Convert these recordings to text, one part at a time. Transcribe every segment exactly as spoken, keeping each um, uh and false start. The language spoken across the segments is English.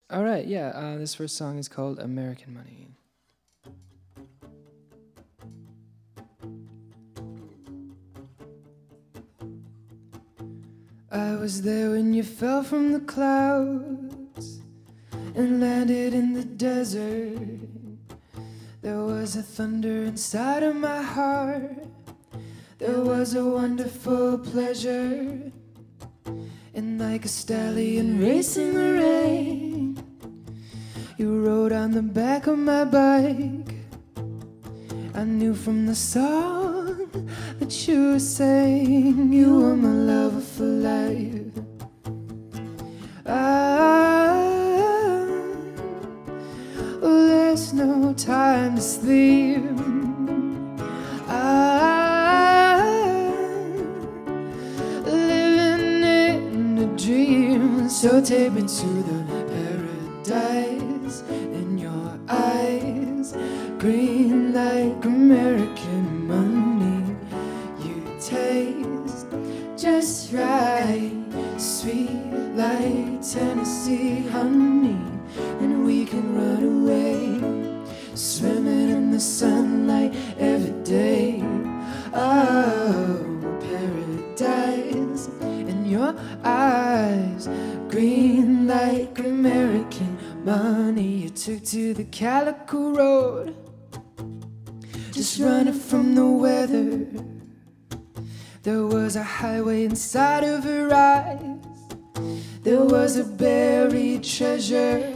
All right, yeah. Uh, this first song is called American Money. I was there when you fell from the clouds and landed in the desert. There was a thunder inside of my heart. There was a wonderful pleasure. And like a stallion racing the rain, you rode on the back of my bike. I knew from the song that you were saying you were my lover for life. Ah, oh, there's no time to sleep. Ah, living in a dream. So take me to the paradise in your eyes, green like American money. You taste just right, sweet like Tennessee honey. And we can run away, swimming in the sunlight every day. Oh, paradise in your eyes, green like American money. You took to the Calico Road, just running from the weather. There was a highway inside of her eyes. There was a buried treasure.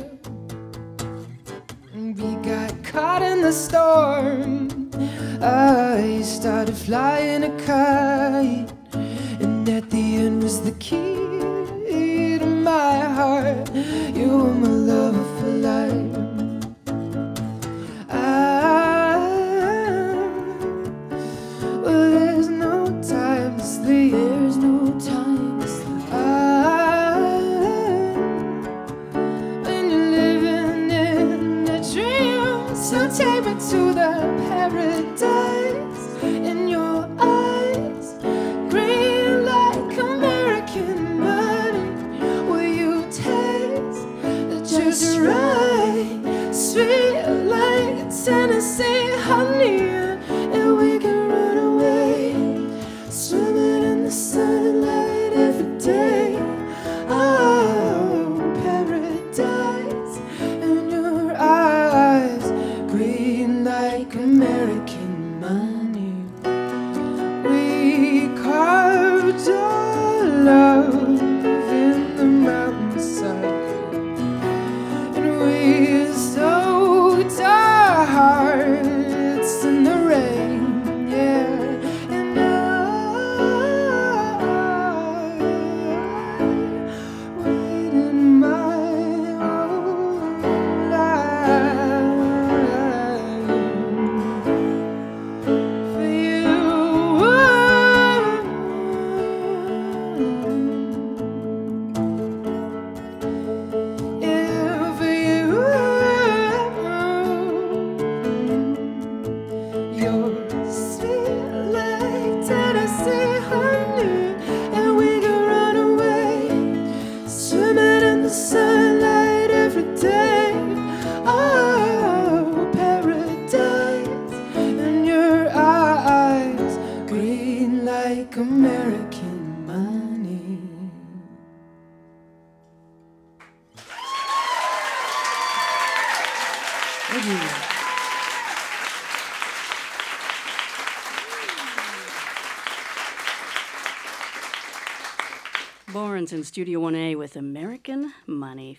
We got caught in the storm. I started flying a kite, and at the end was the key to my heart. You were my lover for life. Ah, well, there's no time to sleep. There's no time to sleep. Ah, when you're living in a dream. So take me to the paradise in your eyes, green like American money. Will you taste just right, sweet like Tennessee honey? And we can run away, swimming in the sunlight every day. Oh, paradise in your eyes, green like American money. We carved our love in the mountainside, and we soaked our hearts in the rain, yeah. And I waited my whole life for you. Yeah, for you. You're sweet like Tennessee honey, and we can run away, swimming in the sunlight every day. Oh, paradise in your eyes, green like American money. Thank you. Lawrence in Studio one A with American Money.